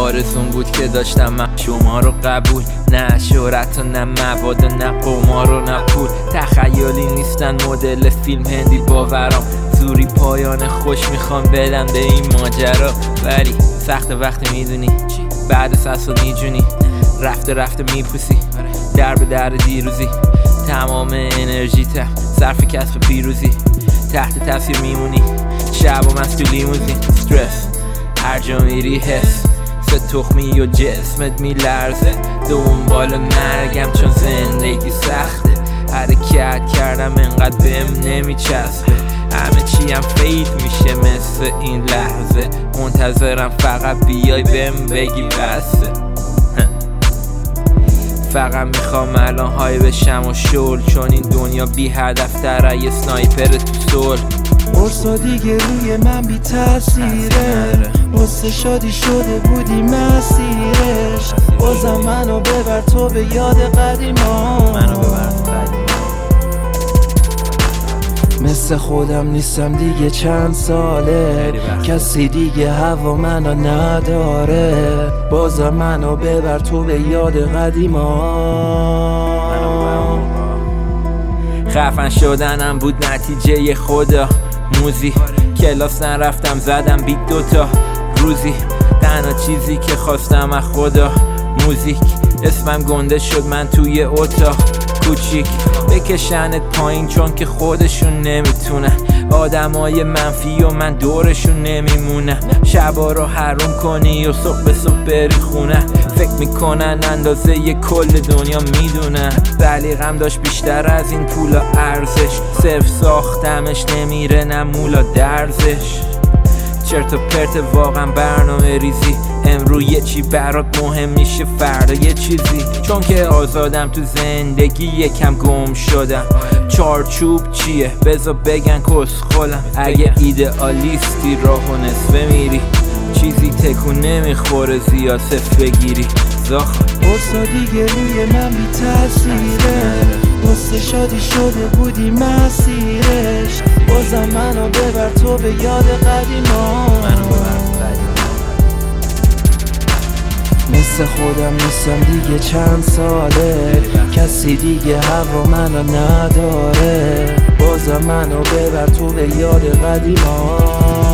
آرزون بود که داشتم من شما رو قبول، نه شهرت و نه مواد و نه قمار و نه پول. تخیلی نیستن مدل فیلم هندی باورام، زوری پایان خوش میخوام بدم به این ماجرا. ولی سخت وقتی میدونی بعد سسانی جونی رفته میپوسی در به در دیروزی، تمام انرژیتم صرف کسب پیروزی، تحت تاثیر میمونی شب و مست تو لیموزین. استرس هر جا میری حس تخمی و جسمت میلرزه، دنبال مرگم چون زندگی سخته. حرکت کردم انقدر بهم نمیچسبه، همه چیم فید میشه مثل این لحظه. منتظرم فقط بیای بهم بگی بسه. فقط میخوام الان های بشم و شل، چون این دنیا بی هدف تره یه سنایپر تو صلح. قرصا دیگه روی من بی تاثیره، واسه شادی شده بودی مسیرش. بازم منو ببر تو به یاد قدیما، مثل خودم نیستم دیگه چند ساله، کسی دیگه هوا منو نداره. بازم منو ببر تو به یاد قدیما. خفن شدنم بود نتیجه خدا موزی، کلاس نرفتم زدم بیت دوتا روزی. تنها چیزی که خواستم از خدا موزیک، اسمم گنده شد من توی اتاق کوچیک. بکشنت پایین چون که خودشون نمیتونن، آدمای منفی و من دورشون نمیمونم. شبا رو حروم کنی و صبح به صبح بری خونه، فکر میکنن اندازه ی کل دنیا میدونن. ولی غم داشت بیشتر از این پولا ارزش، صرف ساختمش نمیره نه مولا درزش. چرت و پرت واقعا برنامه ریزی، امرو یه چی برات مهم میشه فردا یه چیزی. چون که آزادم تو زندگی یکم گم شدم، چارچوب چیه بذار بگن کسخلم. اگه ایدئالیستی راهو نصفه میری، چیزی تکون نمیخوره زیاد صف بگیری زاخ. قرصا دیگه روی من بی تاثیره، واسه شادی شده بودی مسیرش. بازم منو ببر تو به یاد قدیما، مثل خودم نیستم دیگه چند ساله، کسی دیگه هوا منو نداره. بازم منو ببر تو به یاد قدیما.